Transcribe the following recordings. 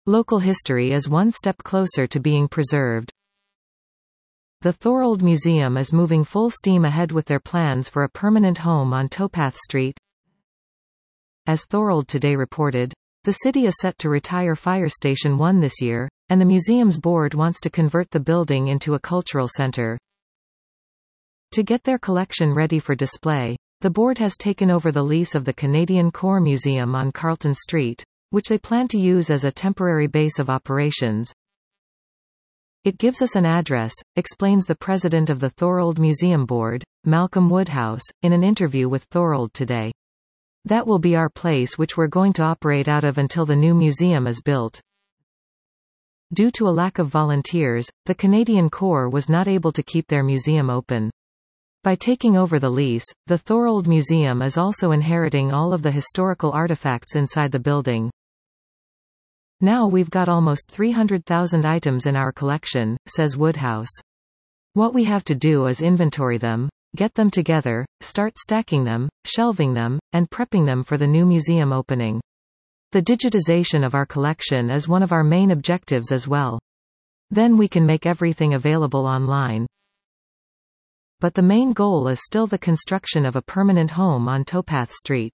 Local history is one step closer to being preserved. The Thorold Museum is moving full steam ahead with their plans for a permanent home on Towpath Street. As Thorold Today reported, the city is set to retire Fire Station 1 this year, and the museum's board wants to convert the building into a cultural center. To get their collection ready for display, the board has taken over the lease of the Canadian Corps Museum on Carlton Street, which they plan to use as a temporary base of operations. It gives us an address, explains the president of the Thorold Museum Board, Malcolm Woodhouse, in an interview with Thorold Today. That will be our place which we're going to operate out of until the new museum is built. Due to a lack of volunteers, the Canadian Corps was not able to keep their museum open. By taking over the lease, the Thorold Museum is also inheriting all of the historical artifacts inside the building. Now we've got almost 300,000 items in our collection, says Woodhouse. What we have to do is inventory them, get them together, start stacking them, shelving them, and prepping them for the new museum opening. The digitization of our collection is one of our main objectives as well. Then we can make everything available online. But the main goal is still the construction of a permanent home on Towpath Street.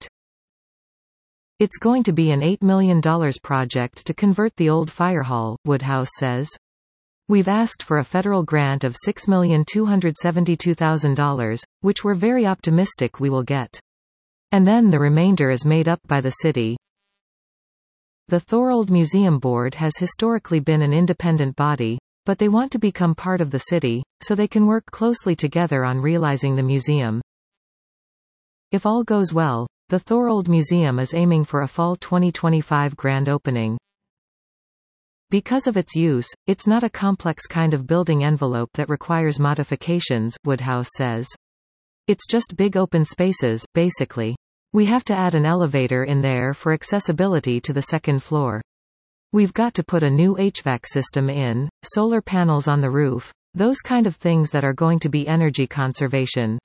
It's going to be an $8 million project to convert the old fire hall, Woodhouse says. We've asked for a federal grant of $6,272,000, which we're very optimistic we will get. And then the remainder is made up by the city. The Thorold Museum Board has historically been an independent body, but they want to become part of the city, so they can work closely together on realizing the museum. If all goes well, the Thorold Museum is aiming for a fall 2025 grand opening. Because of its use, it's not a complex kind of building envelope that requires modifications, Woodhouse says. It's just big open spaces, basically. We have to add an elevator in there for accessibility to the second floor. We've got to put a new HVAC system in, solar panels on the roof, those kind of things that are going to be energy conservation.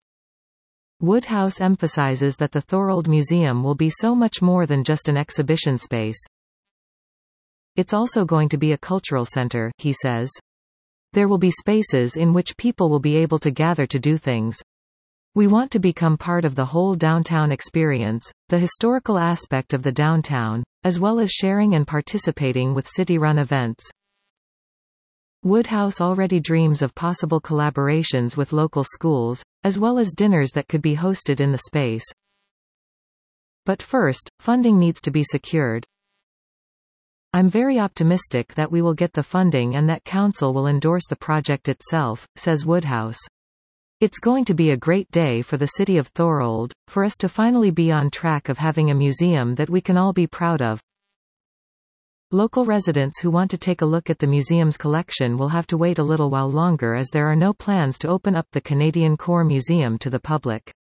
Woodhouse emphasizes that the Thorold Museum will be so much more than just an exhibition space. It's also going to be a cultural center, he says. There will be spaces in which people will be able to gather to do things. We want to become part of the whole downtown experience, the historical aspect of the downtown, as well as sharing and participating with city-run events. Woodhouse already dreams of possible collaborations with local schools, as well as dinners that could be hosted in the space. But first, funding needs to be secured. I'm very optimistic that we will get the funding and that council will endorse the project itself, says Woodhouse. It's going to be a great day for the city of Thorold, for us to finally be on track of having a museum that we can all be proud of. Local residents who want to take a look at the museum's collection will have to wait a little while longer as there are no plans to open up the Canadian Corps Museum to the public.